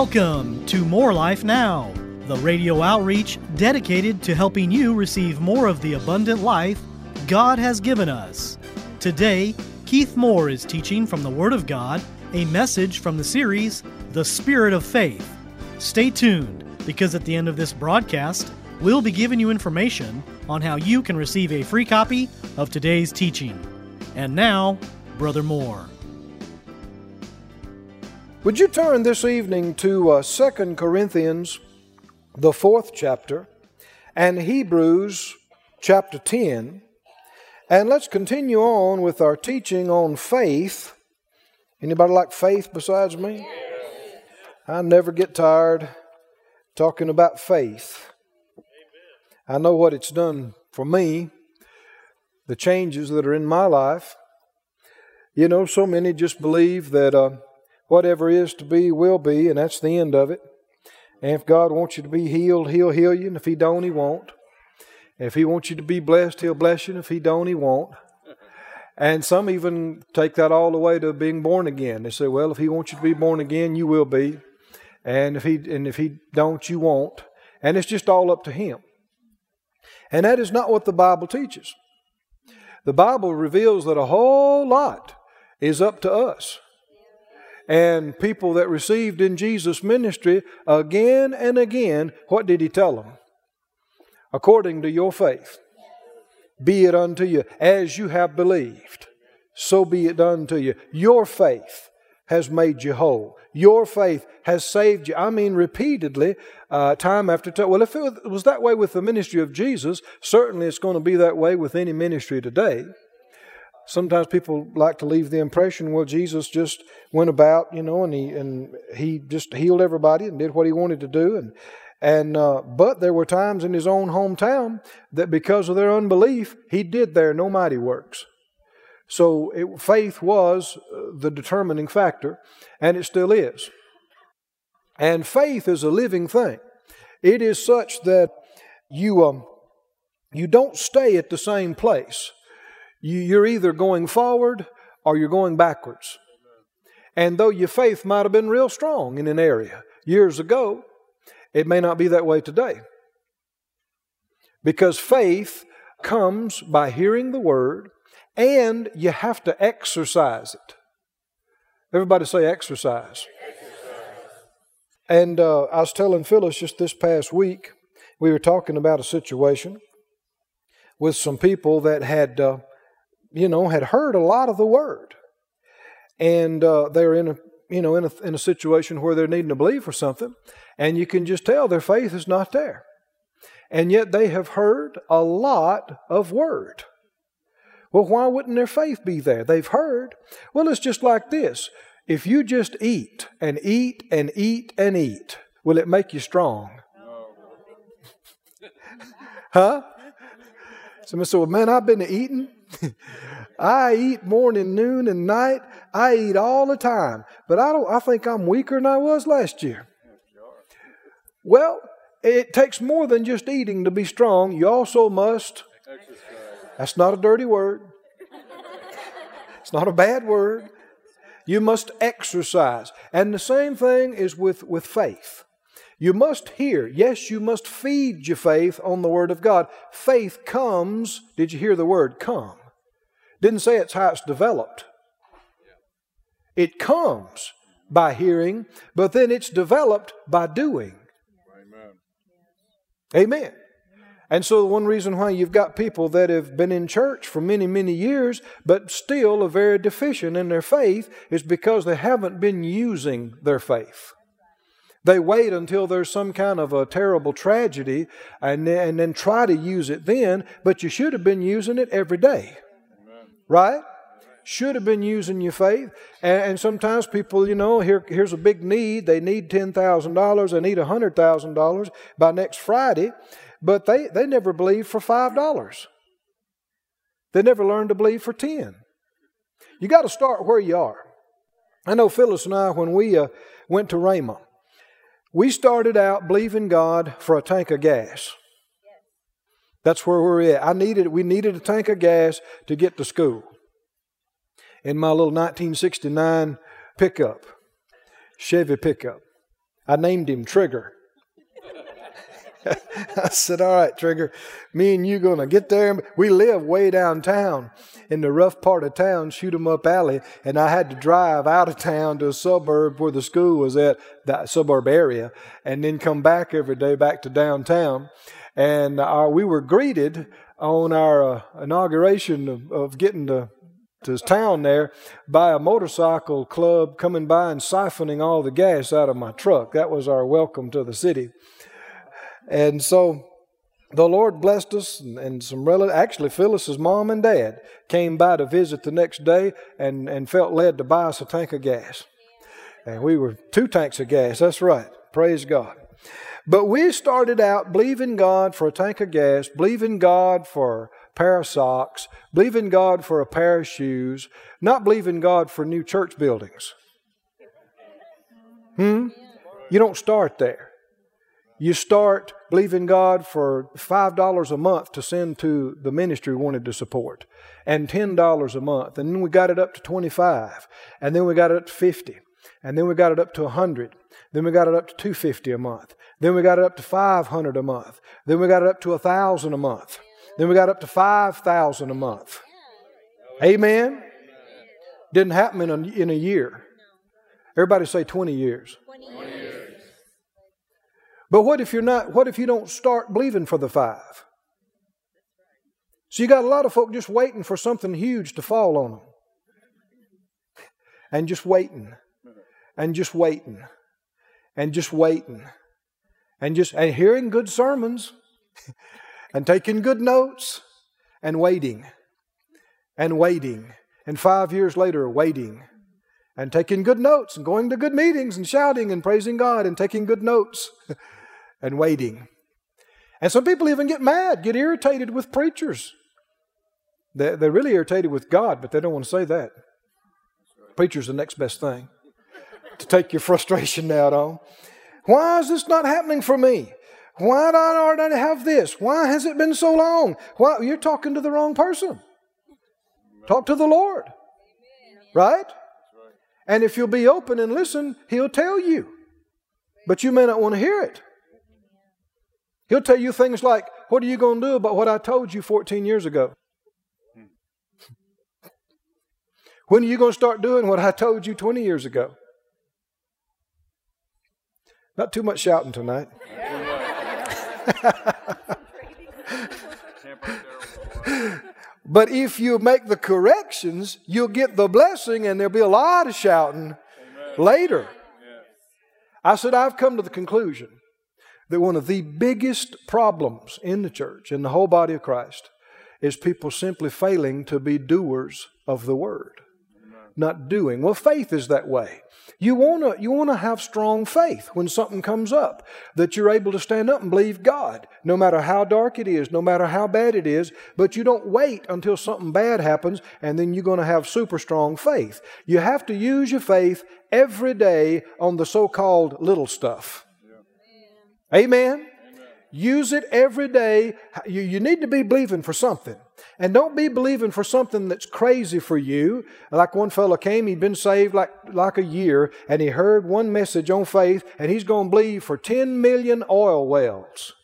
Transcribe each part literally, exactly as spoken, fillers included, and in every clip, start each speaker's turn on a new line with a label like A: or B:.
A: Welcome to More Life Now, the radio outreach dedicated to helping you receive more of the abundant life God has given us. Today, Keith Moore is teaching from the Word of God, a message from the series, The Spirit of Faith. Stay tuned, because at the end of this broadcast, we'll be giving you information on how you can receive a free copy of today's teaching. And now, Brother Moore.
B: Would you turn this evening to uh, Second Corinthians, the fourth chapter, and Hebrews chapter ten, and let's continue on with our teaching on faith. Anybody like faith besides me? I never get tired talking about faith. I know what it's done for me, the changes that are in my life. You know, so many just believe that uh, whatever is to be will be, and that's the end of it. And if God wants you to be healed, He'll heal you, and if He don't, He won't. If He wants you to be blessed, He'll bless you, and if He don't, He won't. And some even take that all the way to being born again. They say, well, if He wants you to be born again, you will be. And if He and if He don't, you won't. And it's just all up to Him. And that is not what the Bible teaches. The Bible reveals that a whole lot is up to us. And people that received in Jesus' ministry again and again, what did He tell them? According to your faith, be it unto you as you have believed, so be it done to you. Your faith has made you whole. Your faith has saved you. I mean, repeatedly, uh, time after time. Well, if it was that way with the ministry of Jesus, certainly it's going to be that way with any ministry today. Sometimes people like to leave the impression, well, Jesus just went about, you know, and he and he just healed everybody and did what He wanted to do. And and uh, but there were times in His own hometown that because of their unbelief, He did there no mighty works. So it, faith was the determining factor, and it still is. And faith is a living thing. It is such that you um, you don't stay at the same place. You're either going forward or you're going backwards. And though your faith might have been real strong in an area years ago, it may not be that way today. Because faith comes by hearing the Word, and you have to exercise it. Everybody say exercise. Exercise. And uh, I was telling Phyllis just this past week, we were talking about a situation with some people that had... Uh, you know, had heard a lot of the Word. And uh, they're in a, you know, in a, in a situation where they're needing to believe for something. And you can just tell their faith is not there. And yet they have heard a lot of Word. Well, why wouldn't their faith be there? They've heard. Well, it's just like this. If you just eat and eat and eat and eat, will it make you strong? No. Huh? Somebody said, well, man, I've been eating. I eat morning, noon, and night. I eat all the time. But I don't. I think I'm weaker than I was last year. Well, it takes more than just eating to be strong. You also must. That's not a dirty word. It's not a bad word. You must exercise. And the same thing is with, with faith. You must hear. Yes, you must feed your faith on the Word of God. Faith comes. Did you hear the word come? Didn't say it's how it's developed. It comes by hearing, but then it's developed by doing. Amen. Amen. And so one reason why you've got people that have been in church for many, many years, but still are very deficient in their faith, is because they haven't been using their faith. They wait until there's some kind of a terrible tragedy and then, and then try to use it then, but you should have been using it every day. Right? Should have been using your faith. And, and sometimes people, you know, here, here's a big need. They need ten thousand dollars. They need one hundred thousand dollars by next Friday. But they, they never believe for five dollars. They never learned to believe for ten. You got to start where you are. I know Phyllis and I, when we uh, went to Rhema, we started out believing God for a tank of gas. That's where we're at. I needed, we needed a tank of gas to get to school. In my little nineteen sixty-nine pickup, Chevy pickup. I named him Trigger. I said, all right, Trigger, me and you going to get there. We live way downtown in the rough part of town, Shoot 'em Up Alley, and I had to drive out of town to a suburb where the school was at, that suburb area, and then come back every day back to downtown. And our, we were greeted on our uh, inauguration of, of getting to, to town there by a motorcycle club coming by and siphoning all the gas out of my truck. That was our welcome to the city. And so the Lord blessed us, and, and some relatives, actually Phyllis's mom and dad came by to visit the next day and, and felt led to buy us a tank of gas. And we were two tanks of gas, that's right, praise God. But we started out believing God for a tank of gas, believing God for a pair of socks, believing God for a pair of shoes, not believing God for new church buildings. Hmm? You don't start there. You start believing God for five dollars a month to send to the ministry we wanted to support, and ten dollars a month. And then we got it up to twenty-five dollars, and then we got it up to fifty dollars, and then we got it up to one hundred dollars. Then we got it up to two hundred fifty dollars a month. Then we got it up to five hundred dollars a month. Then we got it up to one thousand dollars a month. Then we got up to five thousand dollars a month. Amen? Didn't happen in a, in a year. Everybody say twenty years. twenty years. But what if you're not, what if you don't start believing for the five? So you got a lot of folk just waiting for something huge to fall on them. And just waiting. And just waiting. And just waiting. And just and hearing good sermons. And taking good notes. And waiting. And waiting. And five years later, waiting. And taking good notes. And going to good meetings. And shouting and praising God. And taking good notes. And waiting. And some people even get mad, get irritated with preachers. They're, they're really irritated with God, but they don't want to say that. Preacher's the next best thing to take your frustration out on. Why is this not happening for me? Why don't I have this? Why has it been so long? Why? You're talking to the wrong person. Talk to the Lord. Right? And if you'll be open and listen, He'll tell you. But you may not want to hear it. He'll tell you things like, what are you going to do about what I told you fourteen years ago? When are you going to start doing what I told you twenty years ago? Not too much shouting tonight. But if you make the corrections, you'll get the blessing, and there'll be a lot of shouting later. I said, I've come to the conclusion that one of the biggest problems in the church, in the whole body of Christ, is people simply failing to be doers of the Word. Not doing. Well, faith is that way. You want to you want to have strong faith when something comes up, that you're able to stand up and believe God, no matter how dark it is, no matter how bad it is, but you don't wait until something bad happens and then you're going to have super strong faith. You have to use your faith every day on the so-called little stuff. Yeah. Amen? Amen. Use it every day. You, you need to be believing for something. And don't be believing for something that's crazy for you. Like one fellow came, he'd been saved like, like a year, and he heard one message on faith, and he's going to believe for ten million oil wells.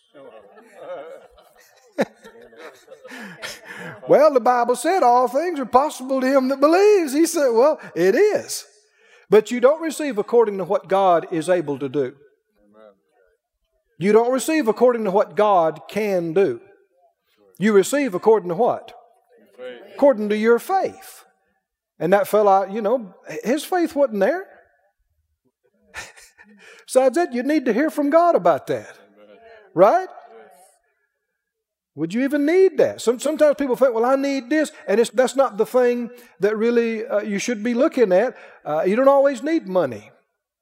B: Well, the Bible said all things are possible to him that believes. He said, well, it is. But you don't receive according to what God is able to do. You don't receive according to what God can do. You receive according to what? Faith. According to your faith. And that fellow, you know, his faith wasn't there. Besides that, you need to hear from God about that. Right? Would you even need that? Some, sometimes people think, well, I need this. And it's, that's not the thing that really uh, you should be looking at. Uh, you don't always need money.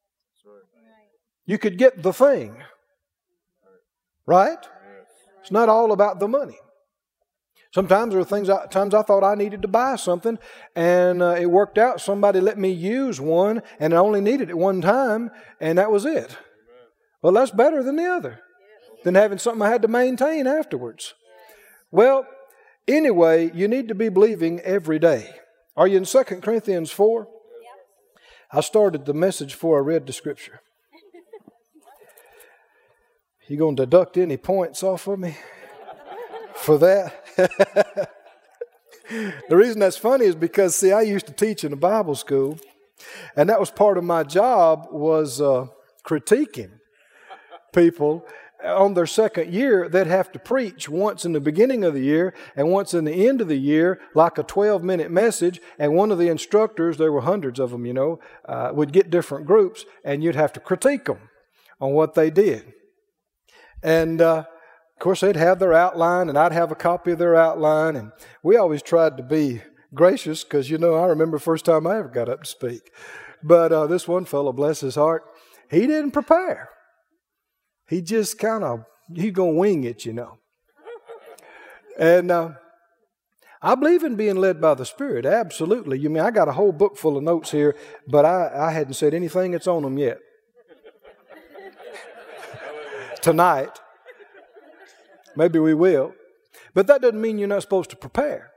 B: You could get the thing. Right? It's not all about the money. Sometimes there are things, I, times I thought I needed to buy something, and uh, it worked out. Somebody let me use one, and I only needed it one time, and that was it. Amen. Well, that's better than the other, than having something I had to maintain afterwards. Well, anyway, you need to be believing every day. Are you in Second Corinthians four? I started the message before I read the scripture. You going to deduct any points off of me for that? The reason that's funny is because, see, I used to teach in a Bible school, and that was part of my job was uh, critiquing people. On their second year, they'd have to preach once in the beginning of the year and once in the end of the year, like a twelve-minute message. And one of the instructors, there were hundreds of them, you know, uh, would get different groups, and you'd have to critique them on what they did. And, uh, of course, they'd have their outline, and I'd have a copy of their outline. And we always tried to be gracious because, you know, I remember the first time I ever got up to speak. But uh, this one fellow, bless his heart, he didn't prepare. He just kind of, he's going to wing it, you know. And uh, I believe in being led by the Spirit, absolutely. You mean, I got a whole book full of notes here, but I, I hadn't said anything that's on them yet. Tonight. Maybe we will. But that doesn't mean you're not supposed to prepare.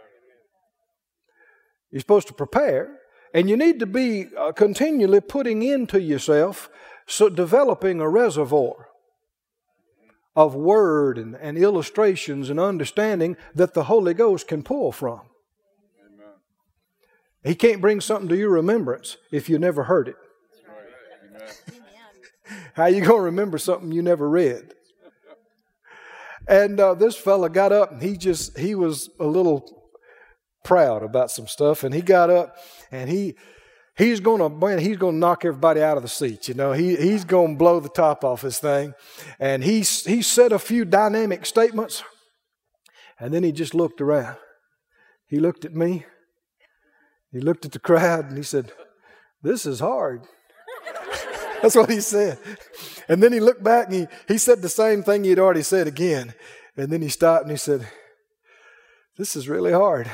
B: You're supposed to prepare, and you need to be uh, continually putting into yourself, so developing a reservoir of word and, and illustrations and understanding that the Holy Ghost can pull from. Amen. He can't bring something to your remembrance if you never heard it. Right. How are you going to remember something you never read? And uh, this fella got up, and he just, he was a little proud about some stuff, and he got up, and he... He's going to, man, he's going to knock everybody out of the seats, you know. He he's going to blow the top off this thing. And he, he said a few dynamic statements. And then he just looked around. He looked at me. He looked at the crowd and he said, "This is hard." That's what he said. And then he looked back and he, he said the same thing he'd already said again. And then he stopped and he said, "This is really hard."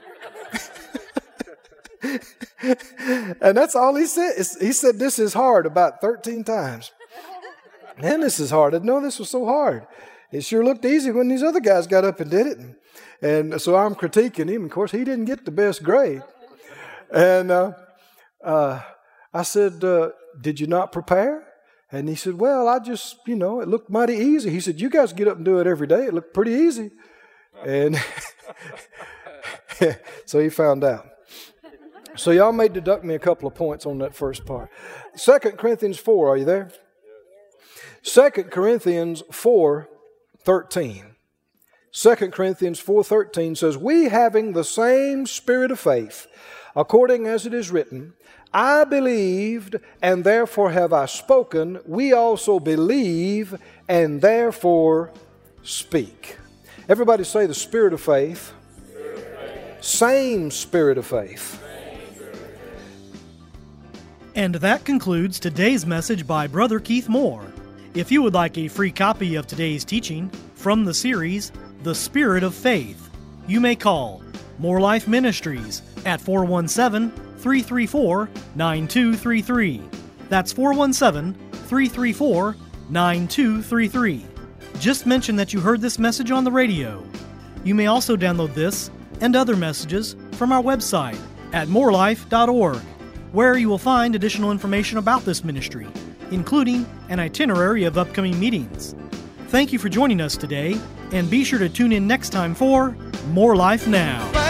B: And that's all he said. He said, "This is hard," about thirteen times. Man, this is hard. I didn't know this was so hard. It sure looked easy when these other guys got up and did it. And, and so I'm critiquing him. Of course, he didn't get the best grade. And uh, uh, I said, uh, "Did you not prepare?" And he said, "Well, I just, you know, it looked mighty easy." He said, "You guys get up and do it every day. It looked pretty easy." And so he found out. So y'all may deduct me a couple of points on that first part. Second Corinthians four, are you there? Second Corinthians four thirteen. Second Corinthians four thirteen says, "We having the same spirit of faith, according as it is written, I believed, and therefore have I spoken. We also believe, and therefore speak." Everybody say the spirit of faith. Spirit of faith. Same spirit of faith.
A: And that concludes today's message by Brother Keith Moore. If you would like a free copy of today's teaching from the series, The Spirit of Faith, you may call More Life Ministries at four one seven, three three four, nine two three three. That's four one seven, three three four, nine two three three. Just mention that you heard this message on the radio. You may also download this and other messages from our website at more life dot org, where you will find additional information about this ministry, including an itinerary of upcoming meetings. Thank you for joining us today, and be sure to tune in next time for More Life Now.